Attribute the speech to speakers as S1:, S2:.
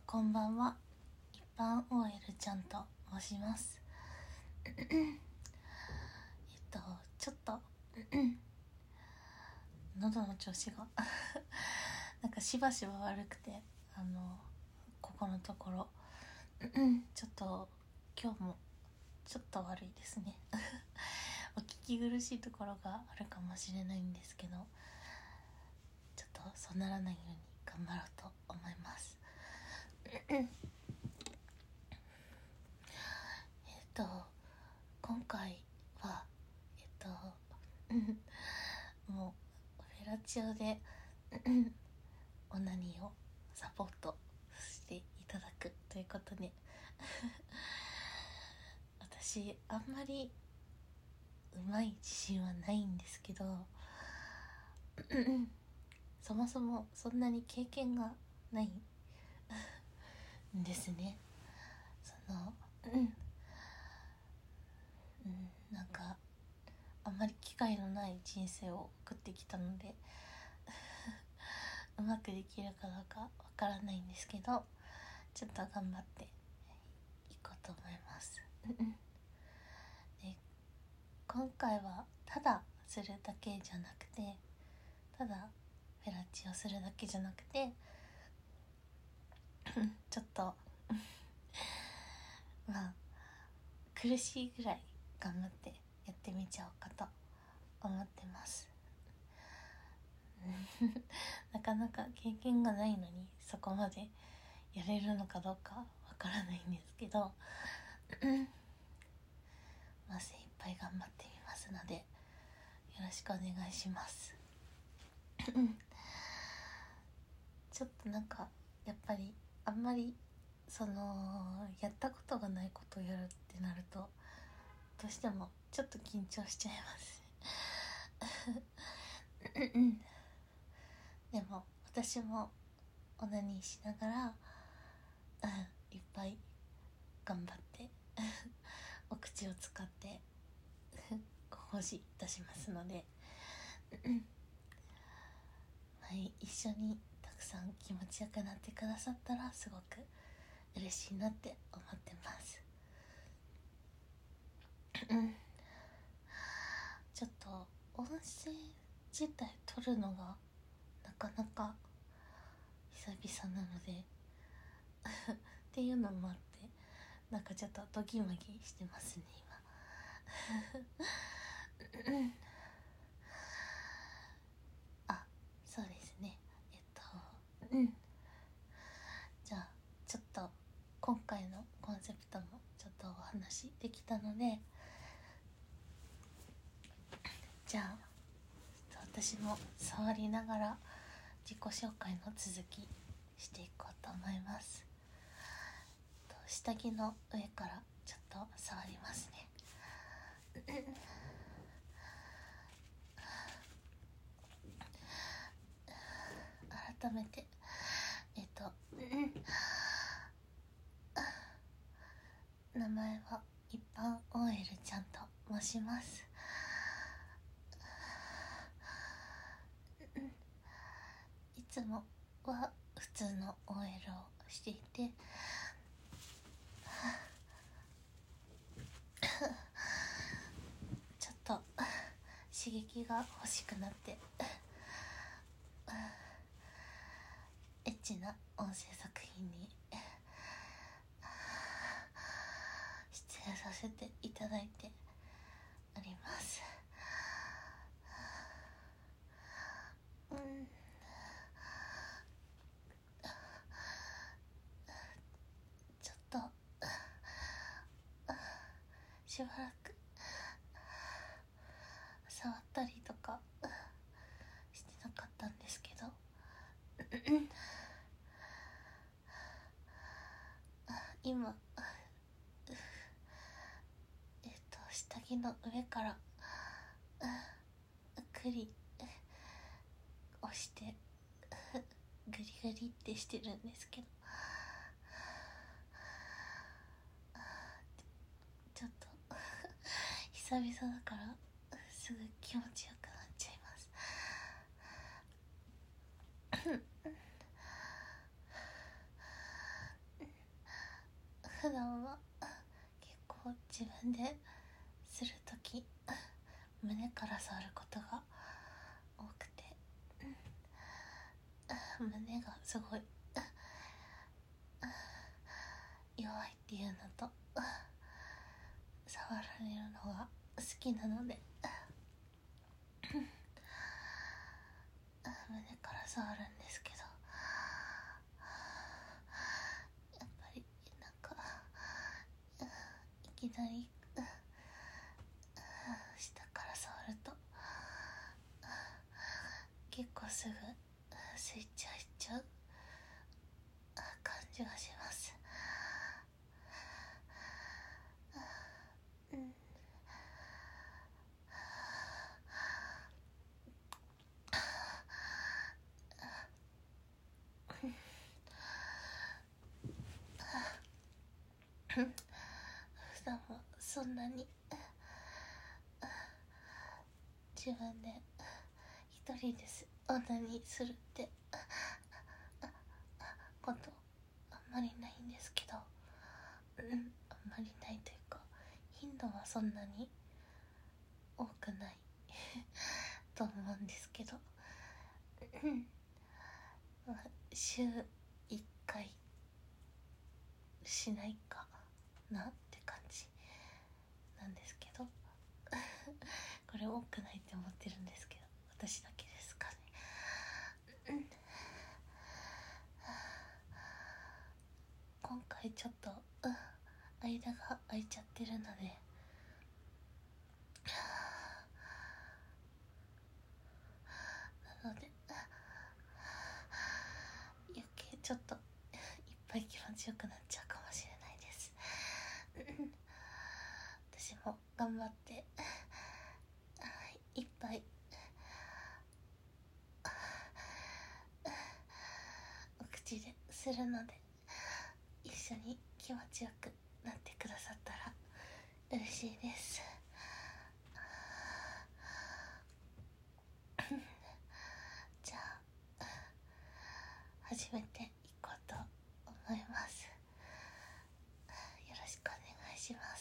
S1: こんばんは。一般 OL ちゃんと申しますちょっと喉の調子がなんかしばしば悪くて、ここのところちょっと今日もちょっと悪いですねお聞き苦しいところがあるかもしれないんですけど、ちょっとそうならないように頑張ろうと思います今回はもうフェラチオでオナニーをサポートしていただくということで私あんまりうまい自信はないんですけどそもそもそんなに経験がないんですね。なんかあんまり機会のない人生を送ってきたのでうまくできるかどうかわからないんですけど、ちょっと頑張っていこうと思いますで、今回はただするだけじゃなくて、ただフェラチオするだけじゃなくてちょっとまあ苦しいぐらい頑張ってやってみちゃおうかと思ってますなかなか経験がないのにそこまでやれるのかどうかわからないんですけどまあ精一杯頑張ってみますのでよろしくお願いしますちょっとなんかやっぱりあんまりやったことがないことをやるってなるとどうしてもちょっと緊張しちゃいますでも私もオナニーしながら、いっぱい頑張ってお口を使ってご奉仕いたしますのではい、一緒にたくさん気持ちよくなってくださったらすごく嬉しいなって思ってますちょっと音声自体撮るのがなかなか久々なのでっていうのもあってなんかちょっとドギマギしてますね今あ、そうですねじゃあちょっと今回のコンセプトもちょっとお話できたので、じゃあ私も触りながら自己紹介の続きしていこうと思います。下着の上からちょっと触りますね改めて名前は一般 OL ちゃんと申します。いつもは普通の OL をしていてちょっと刺激が欲しくなってエッチな音声作品に出演させていただいておりますちょっとしばらく触ったりとかしてなかったんですけど今下着の上からクリ押してグリグリってしてるんですけどちょっと久々だからすぐ気持ちよくなっちゃいます普段は結構自分でするとき胸から触ることが多くて、胸がすごい弱いっていうのと触られるのが好きなので胸から触るんですけど、やっぱりなんかいきなり下から触ると結構すぐスイッチ入っちゃう感じがします。普段はそんなに自分で一人ですオナニーするってことあんまりないんですけど、あんまりないというか頻度はそんなに多くないと思うんですけど、週1回しないかなって感じなんですけどこれ多くないって思ってるんですけど、私だけですかね。今回ちょっと間が空いちゃってるのでなので余計ちょっといっぱい気持ちよくなっちゃうかもしれないです私も頑張っていっぱいお口でするので、一緒に気持ちよくなってくださったら嬉しいです。じゃあ始めていこうと思います。よろしくお願いします。